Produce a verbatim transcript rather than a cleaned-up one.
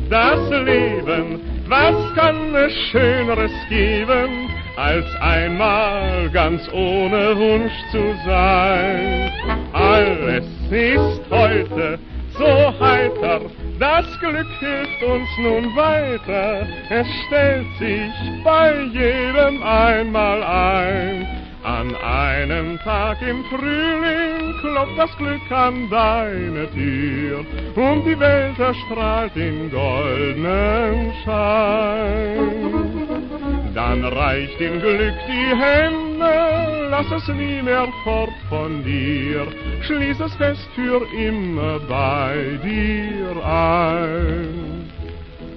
das Leben, was kann es Schöneres geben, als einmal ganz ohne Wunsch zu sein. Alles ist heute so heiter, das Glück hilft uns nun weiter, es stellt sich bei jedem einmal ein. An einem Tag im Frühling klopft das Glück an deine Tür und die Welt erstrahlt in goldenen Schein. Dann reicht dem Glück die Hände, lass es nie mehr fort von dir, schließ es fest für immer bei dir ein.